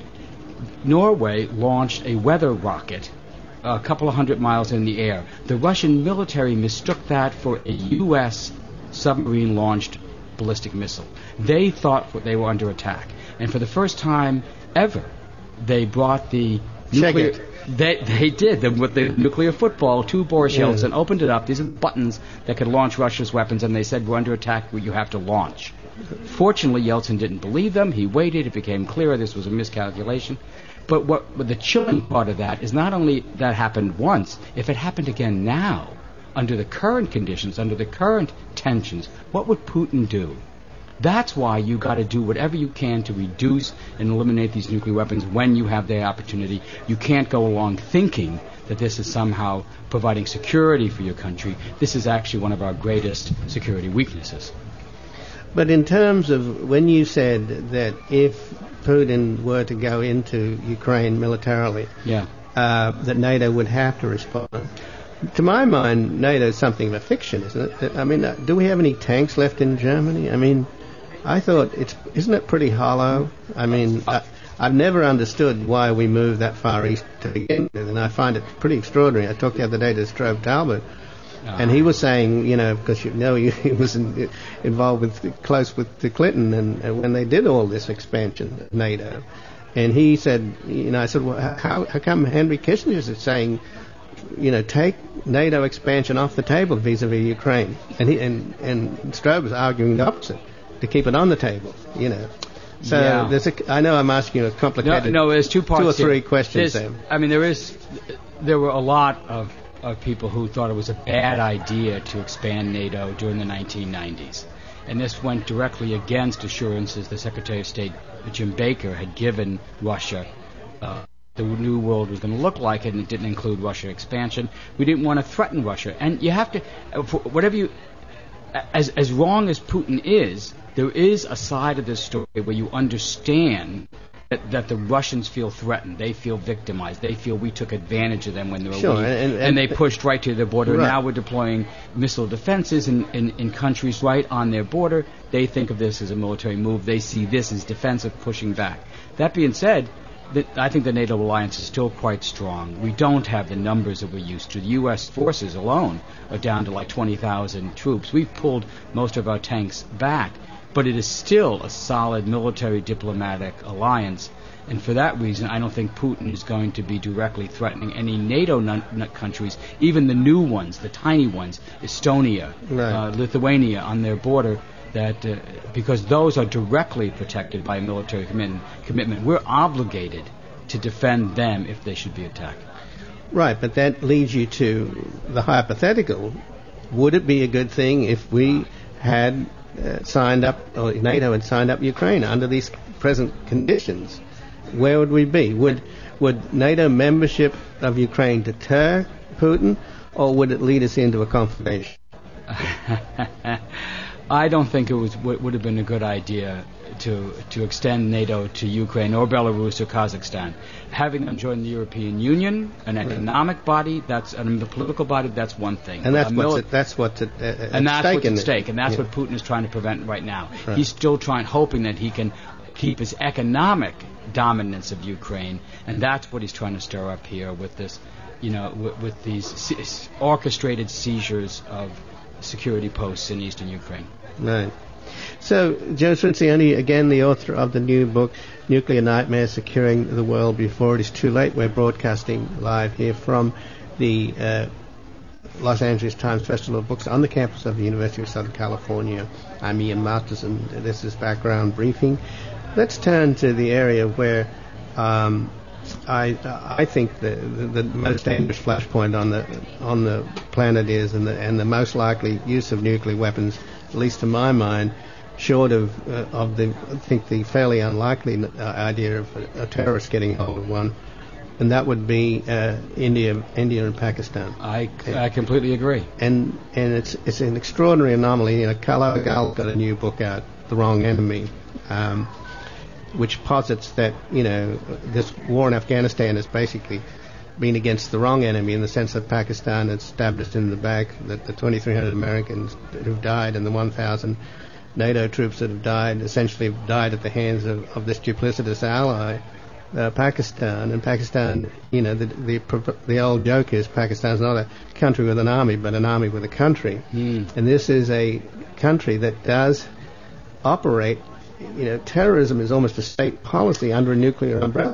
Norway launched a weather rocket a couple of hundred miles in the air. The Russian military mistook that for a U.S. submarine-launched ballistic missile. They thought they were under attack. And for the first time ever, they brought the nuclear... They did. With the nuclear football to Boris Yeltsin, opened it up. These are buttons that could launch Russia's weapons, and they said, we're under attack, you have to launch. Fortunately, Yeltsin didn't believe them. He waited. It became clear this was a miscalculation. But the chilling part of that is not only that happened once, if it happened again now, under the current conditions, under the current tensions, what would Putin do? That's why you got to do whatever you can to reduce and eliminate these nuclear weapons when you have the opportunity. You can't go along thinking that this is somehow providing security for your country. This is actually one of our greatest security weaknesses. But in terms of when you said that if Putin were to go into Ukraine militarily, that NATO would have to respond. To my mind, NATO is something of a fiction, isn't it? I mean, do we have any tanks left in Germany? I mean, I thought isn't it pretty hollow? I mean, I've never understood why we moved that far east to begin with, and I find it pretty extraordinary. I talked the other day to Strobe Talbot, and he was saying, because he was involved close with Clinton, and when they did all this expansion of NATO, and he said, I said, well, how come Henry Kissinger is saying, take NATO expansion off the table vis-a-vis Ukraine, and Strobe was arguing the opposite, to keep it on the table, So I know I'm asking you a complicated. No, there's two parts. 2 or 3 questions there. I mean, there were a lot of people who thought it was a bad idea to expand NATO during the 1990s. And this went directly against assurances the Secretary of State, Jim Baker, had given Russia. The new world was going to look like it, and it didn't include Russia expansion. We didn't want to threaten Russia. And you have to, whatever you, as wrong as Putin is, there is a side of this story where you understand that the Russians feel threatened. They feel victimized. They feel we took advantage of them when they were weak. And they pushed right to their border. Right. Now we're deploying missile defenses in countries right on their border. They think of this as a military move. They see this as defensive, pushing back. That being said, I think the NATO alliance is still quite strong. We don't have the numbers that we're used to. The U.S. forces alone are down to like 20,000 troops. We've pulled most of our tanks back. But it is still a solid military diplomatic alliance, and for that reason, I don't think Putin is going to be directly threatening any NATO countries, even the new ones, the tiny ones, Estonia, right. Lithuania on their border, that because those are directly protected by a military commitment. We're obligated to defend them if they should be attacked. Right, but that leads you to the hypothetical. Would it be a good thing if we had signed up, or NATO had signed up Ukraine under these present conditions? Where would we be? Would NATO membership of Ukraine deter Putin, or would it lead us into a confrontation? I don't think it would have been a good idea to extend NATO to Ukraine or Belarus or Kazakhstan. Having them join the European Union, an economic body, the political body, that's one thing. And that's what's at stake, and that's what Putin is trying to prevent right now. Right. He's still hoping that he can keep his economic dominance of Ukraine, and that's what he's trying to stir up here with this, with these orchestrated seizures of security posts in eastern Ukraine. Right. So, Joe Cirincione, again, the author of the new book, Nuclear Nightmare, Securing the World Before It Is Too Late. We're broadcasting live here from the Los Angeles Times Festival of Books on the campus of the University of Southern California. I'm Ian Masters, and this is Background Briefing. Let's turn to the area where I think the most dangerous flashpoint on the planet is, and the most likely use of nuclear weapons, at least to my mind, short of the fairly unlikely idea of a terrorist getting hold of one, and that would be India and Pakistan. I completely agree. And it's an extraordinary anomaly. Carlo Gall's got a new book out, The Wrong Enemy, which posits that this war in Afghanistan has basically been against the wrong enemy, in the sense that Pakistan had stabbed us in the back, that the 2,300 Americans who've died and the 1,000 NATO troops that have died essentially have died at the hands of this duplicitous ally, Pakistan. And Pakistan, the old joke is Pakistan's not a country with an army, but an army with a country. And this is a country that does operate. Terrorism is almost a state policy under a nuclear umbrella.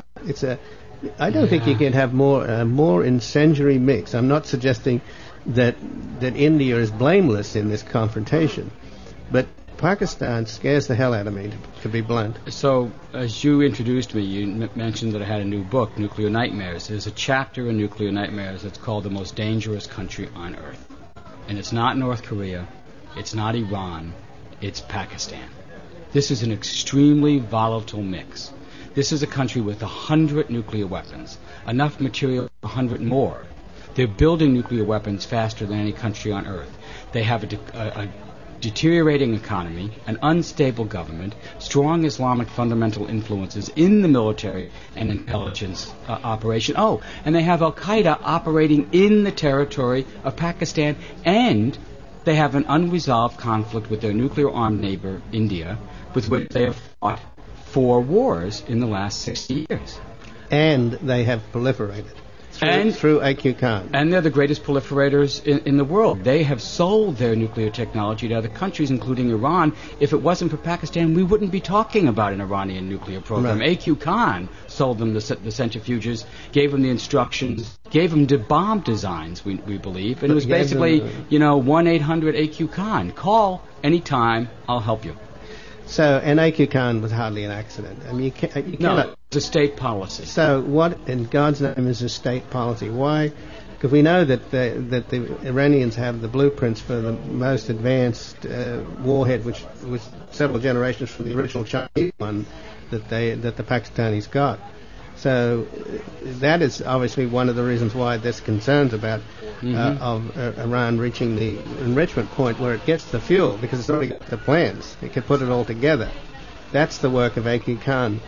I don't think you can have more incendiary mix. I'm not suggesting that India is blameless in this confrontation, but Pakistan scares the hell out of me, to be blunt. So, as you introduced me, you mentioned that I had a new book, Nuclear Nightmares. There's a chapter in Nuclear Nightmares that's called The Most Dangerous Country on Earth. And it's not North Korea, it's not Iran, it's Pakistan. This is an extremely volatile mix. This is a country with 100 nuclear weapons, enough material for 100 more. They're building nuclear weapons faster than any country on Earth. They have a deteriorating economy, an unstable government, strong Islamic fundamental influences in the military and intelligence operation. Oh, and they have Al-Qaeda operating in the territory of Pakistan, and they have an unresolved conflict with their nuclear-armed neighbor, India, with which they have fought 4 wars in the last 60 years. And they have proliferated through AQ Khan. And they're the greatest proliferators in the world. They have sold their nuclear technology to other countries, including Iran. If it wasn't for Pakistan, we wouldn't be talking about an Iranian nuclear program. Right. AQ Khan sold them the centrifuges, gave them the instructions, gave them the bomb designs, we believe. And it was basically, 1-800-AQ Khan. Call anytime, I'll help you. So, and AQ Khan was hardly an accident. I mean, you cannot. It's a state policy. So, what in God's name is a state policy? Why Because we know that the Iranians have the blueprints for the most advanced warhead, which was several generations from the original Chinese one that the Pakistanis got. So that is obviously one of the reasons why there's concerns about of Iran reaching the enrichment point where it gets the fuel, because it's already got the plans. It can put it all together. That's the work of Aqi Khan.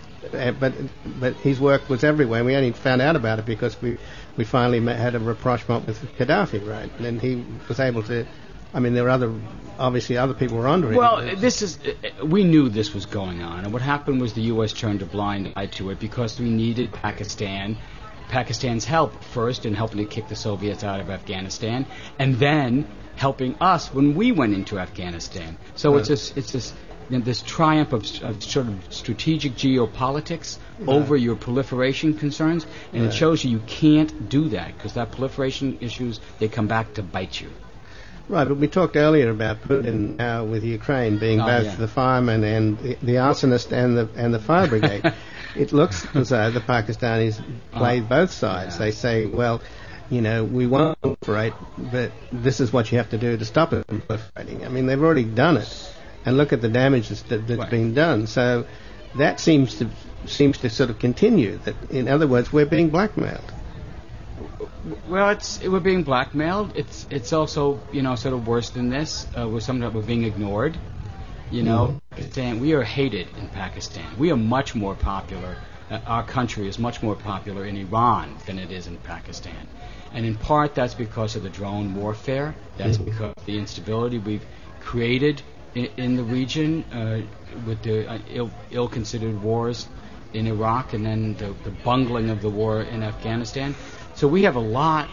But his work was everywhere. We only found out about it because we finally had a rapprochement with Gaddafi, right? And he was able to. I mean, there were other people were under him. Well, we knew this was going on, and what happened was the U.S. turned a blind eye to it because we needed Pakistan's help first in helping to kick the Soviets out of Afghanistan, and then helping us when we went into Afghanistan. So it's this triumph of sort of strategic geopolitics over your proliferation concerns, and it shows you can't do that because that proliferation issues, they come back to bite you. Right, but we talked earlier about Putin now with Ukraine being both the fireman and the arsonist and the fire brigade. It looks as though the Pakistanis played both sides. Yeah. They say, well, we won't proliferate, but this is what you have to do to stop it from proliferating. I mean, they've already done it. And look at the damage that's been done. So that seems to sort of continue. That, in other words, we're being blackmailed. Well, we're being blackmailed. It's also sort of worse than this. We're being ignored. We are hated in Pakistan. We are much more popular. Our country is much more popular in Iran than it is in Pakistan, and in part that's because of the drone warfare. That's because of the instability we've created in the region with the ill-considered wars in Iraq and then the bungling of the war in Afghanistan. So we have a lot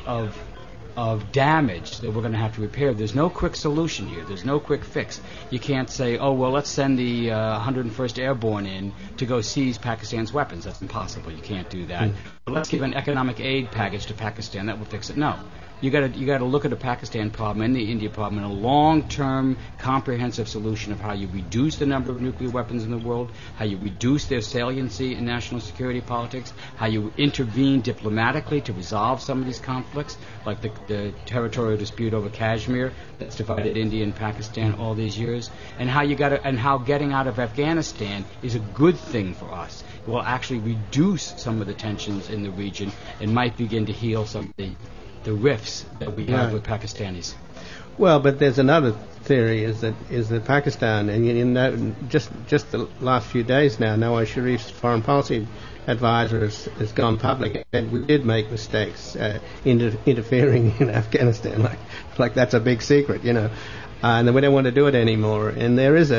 of damage that we're going to have to repair. There's no quick solution here. There's no quick fix. You can't say, let's send the 101st Airborne in to go seize Pakistan's weapons. That's impossible. You can't do that. But let's give an economic aid package to Pakistan. That will fix it. No. You got to look at the Pakistan problem and the India problem in a long-term, comprehensive solution of how you reduce the number of nuclear weapons in the world, how you reduce their saliency in national security politics, how you intervene diplomatically to resolve some of these conflicts, like the territorial dispute over Kashmir that's divided India and Pakistan all these years, and how getting out of Afghanistan is a good thing for us. It will actually reduce some of the tensions in the region and might begin to heal some of the rifts that we have with Pakistanis. Well, but there's another theory is that Pakistan, and just the last few days now, Nawaz Sharif's foreign policy advisor has gone public and we did make mistakes interfering in Afghanistan, like that's a big secret, and then we don't want to do it anymore. And there is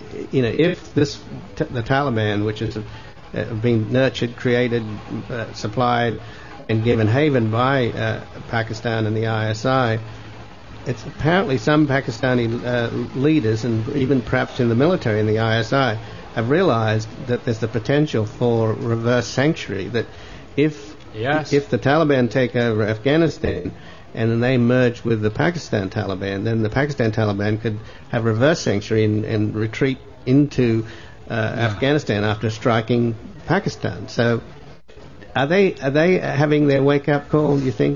if the Taliban, which has been nurtured, created, supplied, and given haven by Pakistan and the ISI, it's apparently some Pakistani leaders and even perhaps in the military in the ISI have realized that there's the potential for reverse sanctuary, that if the Taliban take over Afghanistan and then they merge with the Pakistan Taliban, then the Pakistan Taliban could have reverse sanctuary and retreat into Afghanistan after striking Pakistan. So Are they having their wake-up call, do you think?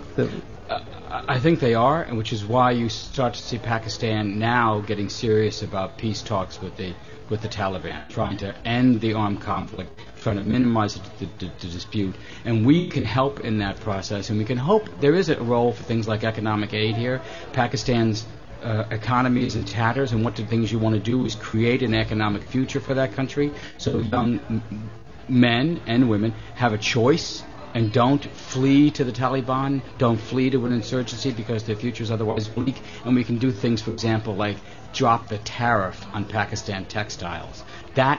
I think they are, and which is why you start to see Pakistan now getting serious about peace talks with the Taliban, trying to end the armed conflict, trying to minimize the dispute. And we can help in that process, and we can hope there is a role for things like economic aid here. Pakistan's economy is in tatters, and one of the things you want to do is create an economic future for that country so young men and women have a choice and don't flee to the Taliban, don't flee to an insurgency because their future is otherwise bleak. And we can do things, for example, like drop the tariff on Pakistan textiles. That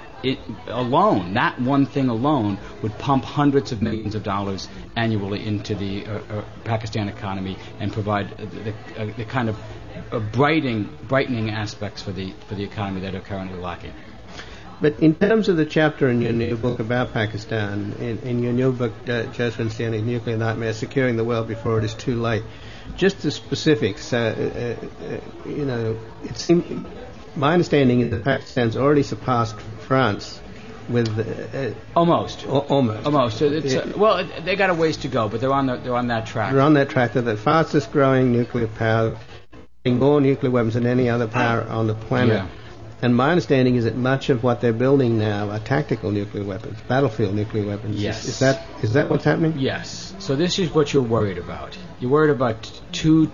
one thing alone would pump hundreds of millions of dollars annually into the Pakistan economy and provide the kind of brightening aspects for the economy that are currently lacking. But in terms of the chapter in your new book about Pakistan, in your new book, Josephine Stanley's Nuclear Nightmare, Securing the World Before It Is Too Late, just the specifics, it seems, my understanding is that Pakistan's already surpassed France almost. Almost. Well, they got a ways to go, but they're on that track. They're on that track. They're the fastest growing nuclear power, more nuclear weapons than any other power on the planet. Yeah. And my understanding is that much of what they're building now are tactical nuclear weapons, battlefield nuclear weapons. Yes. Is that what's happening? Yes. So this is what you're worried about. You're worried about two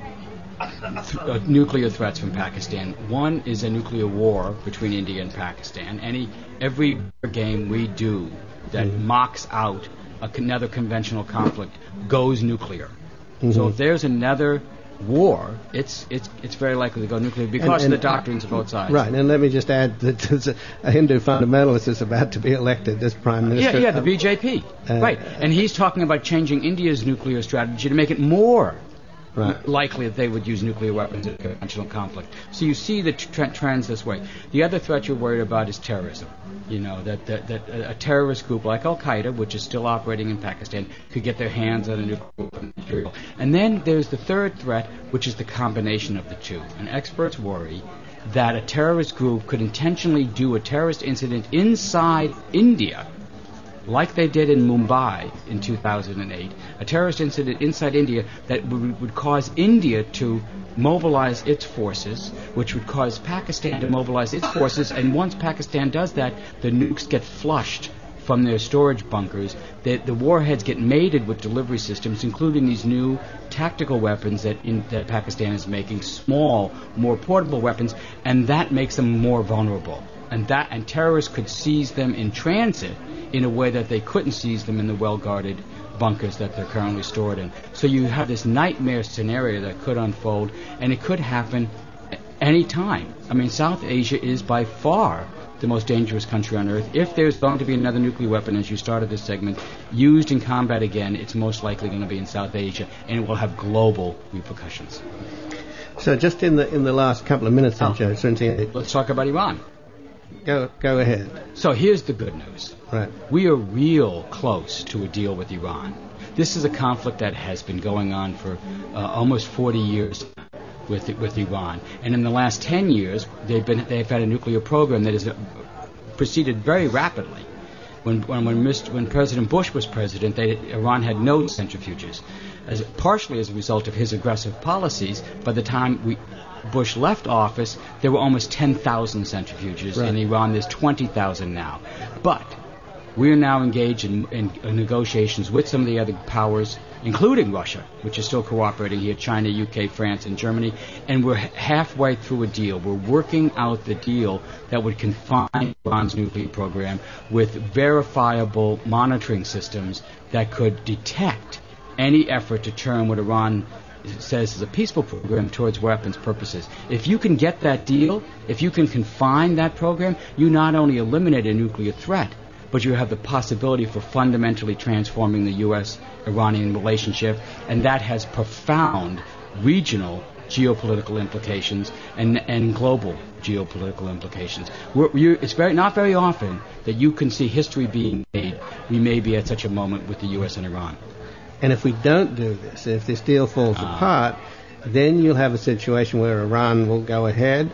nuclear threats from Pakistan. One is a nuclear war between India and Pakistan. Every game we do that mocks out another conventional conflict goes nuclear. Mm-hmm. So if there's another war, it's very likely to go nuclear because of the doctrines of both sides. Right, and let me just add that there's a Hindu fundamentalist is about to be elected as prime minister. Yeah, the BJP. Right, and he's talking about changing India's nuclear strategy to make it more likely that they would use nuclear weapons in a conventional conflict. So you see the trends this way. The other threat you're worried about is terrorism. You know, that a terrorist group like Al-Qaeda, which is still operating in Pakistan, could get their hands on a nuclear material. And then there's the third threat, which is the combination of the two. And experts worry that a terrorist group could intentionally do a terrorist incident inside India, like they did in Mumbai in 2008, a terrorist incident inside India that would cause India to mobilize its forces, which would cause Pakistan to mobilize its forces, and once Pakistan does that, the nukes get flushed from their storage bunkers. The warheads get mated with delivery systems, including these new tactical weapons that Pakistan is making, small, more portable weapons, and that makes them more vulnerable. And terrorists could seize them in transit in a way that they couldn't seize them in the well-guarded bunkers that they're currently stored in. So you have this nightmare scenario that could unfold, and it could happen any time. I mean, South Asia is by far the most dangerous country on Earth. If there's going to be another nuclear weapon, as you started this segment, used in combat again, it's most likely going to be in South Asia, and it will have global repercussions. So just in the last couple of minutes, Joe, let's talk about Iran. Go ahead. So here's the good news. Right. We are real close to a deal with Iran. This is a conflict that has been going on for almost 40 years with Iran, and in the last 10 years they've had a nuclear program that has proceeded very rapidly. When President Bush was president, Iran had no centrifuges, partially as a result of his aggressive policies. By the time Bush left office, there were almost 10,000 centrifuges. Right. In Iran, there's 20,000 now. But we are now engaged in negotiations with some of the other powers, including Russia, which is still cooperating here, China, UK, France, and Germany, and we're halfway through a deal. We're working out the deal that would confine Iran's nuclear program with verifiable monitoring systems that could detect any effort to turn what Iran says is a peaceful program towards weapons purposes. If you can get that deal, if you can confine that program, you not only eliminate a nuclear threat, but you have the possibility for fundamentally transforming the U.S.-Iranian relationship, and that has profound regional geopolitical implications and global geopolitical implications. It's not very often that you can see history being made. We may be at such a moment with the U.S. and Iran. And if we don't do this, if this deal falls apart, then you'll have a situation where Iran will go ahead,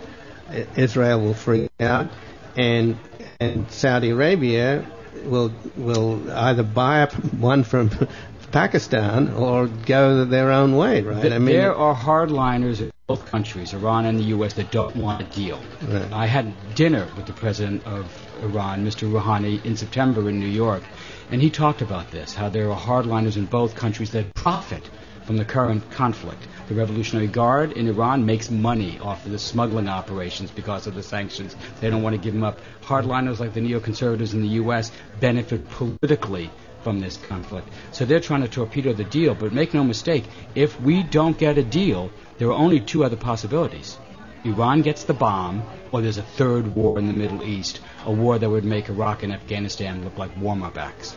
Israel will freak out, and Saudi Arabia will either buy up one from Pakistan or go their own way, right? There are hardliners in both countries, Iran and the U.S., that don't want a deal. Right. I had dinner with the president of Iran, Mr. Rouhani, in September in New York, and he talked about this, how there are hardliners in both countries that profit from the current conflict. The Revolutionary Guard in Iran makes money off of the smuggling operations because of the sanctions. They don't want to give them up. Hardliners like the neoconservatives in the U.S. benefit politically from this conflict. So they're trying to torpedo the deal, but make no mistake, if we don't get a deal, there are only two other possibilities. Iran gets the bomb, or there's a third war in the Middle East, a war that would make Iraq and Afghanistan look like warm-up acts.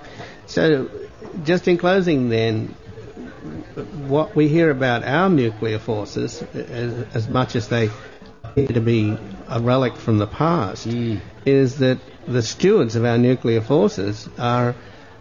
So, just in closing then, what we hear about our nuclear forces, as much as they appear to be a relic from the past, is that the stewards of our nuclear forces are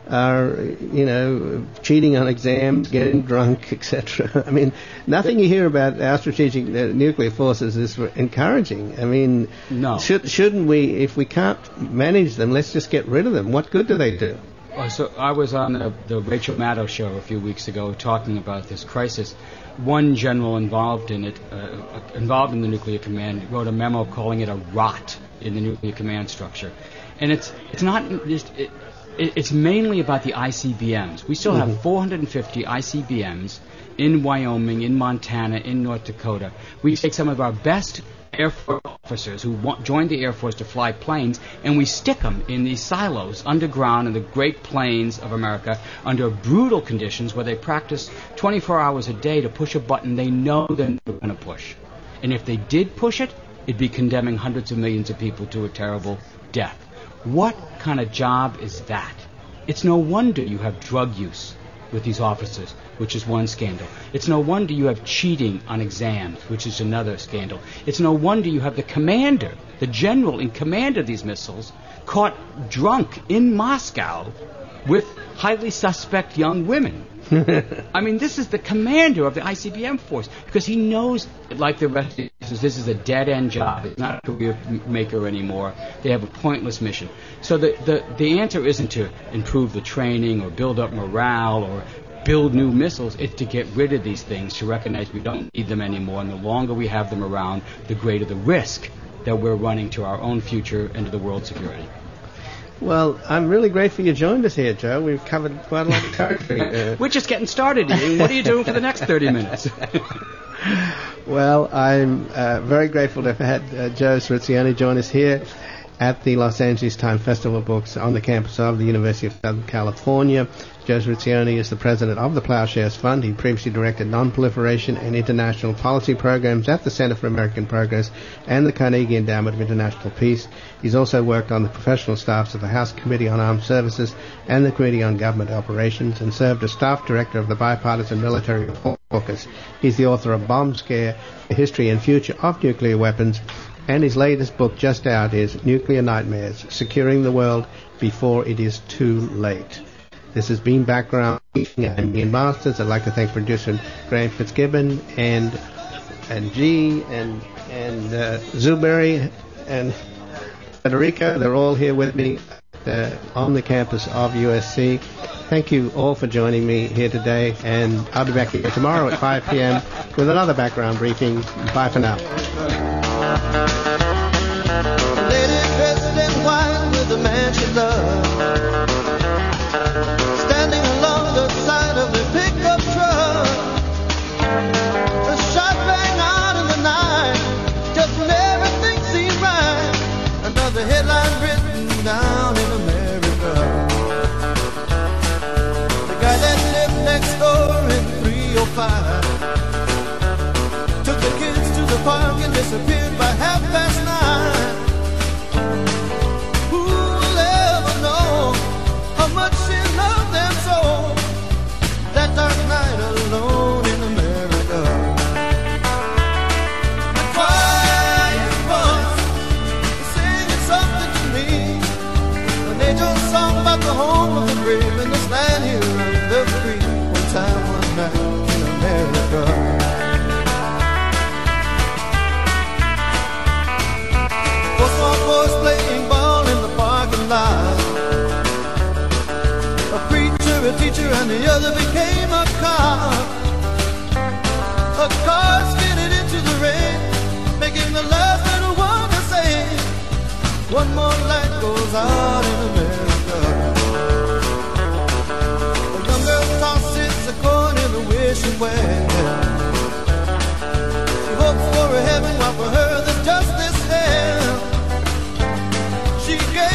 are, cheating on exams, getting drunk, etc. I mean, nothing you hear about our strategic nuclear forces is encouraging. I mean, no. Shouldn't we, if we can't manage them, let's just get rid of them? What good do they do? So I was on the Rachel Maddow show a few weeks ago talking about this crisis. One general involved in it, involved in the nuclear command, wrote a memo calling it a rot in the nuclear command structure. And it's not just... It's mainly about the ICBMs. We still have 450 ICBMs in Wyoming, in Montana, in North Dakota. We take some of our best Air Force officers who joined the Air Force to fly planes, and we stick them in these silos underground in the Great Plains of America under brutal conditions where they practice 24 hours a day to push a button they know they're never going to push. And if they did push it, it'd be condemning hundreds of millions of people to a terrible death. What kind of job is that? It's no wonder you have drug use with these officers, which is one scandal. It's no wonder you have cheating on exams, which is another scandal. It's no wonder you have the commander, the general in command of these missiles, caught drunk in Moscow with highly suspect young women. I mean, this is the commander of the ICBM force, because he knows, like the rest of us, this is a dead-end job. It's not a career maker anymore. They have a pointless mission. So the answer isn't to improve the training or build up morale or build new missiles. It's to get rid of these things, to recognize we don't need them anymore, and the longer we have them around, the greater the risk that we're running to our own future and to the world's security. Well, I'm really grateful you joined us here, Joe. We've covered quite a lot of territory. We're just getting started. What are you doing for the next 30 minutes? Well, I'm very grateful to have had Joe Srizione join us here at the Los Angeles Times Festival of Books on the campus of the University of Southern California. Joe Srizione is the president of the Plowshares Fund. He previously directed non-proliferation and international policy programs at the Center for American Progress and the Carnegie Endowment of International Peace. He's also worked on the professional staffs of the House Committee on Armed Services and the Committee on Government Operations, and served as staff director of the Bipartisan Military Reform Caucus. He's the author of Bomb Scare, The History and Future of Nuclear Weapons, and his latest book just out is Nuclear Nightmares, Securing the World Before It Is Too Late. This has been Background. I'm Ian Masters. I'd like to thank producer Graham Fitzgibbon and G and Zuberi and Federica. They're all here with me on the campus of USC. Thank you all for joining me here today, and I'll be back here tomorrow at 5 p.m. with another background briefing. Bye for now. A lady dressed in white with a man she loved, standing along the side of the pickup truck. A shot rang out in the night, just when everything seemed right. Another headline written down in America. The guy that lived next door in 305 took the kids to the park and disappeared by 9:30. Who'll ever know how much she loved them so? That dark night alone in America. A quiet voice singing something to me, an angel song about the home of the brave in this land here of the free. One time, one night in America. Small boys playing ball in the parking lot. A preacher, a teacher, and the other became a cop. A car skidded into the rain, making the last little one to say, one more light goes out in America. A young girl tosses a coin in the wishing well. She hopes for a heaven while for her there's just this hell. She gave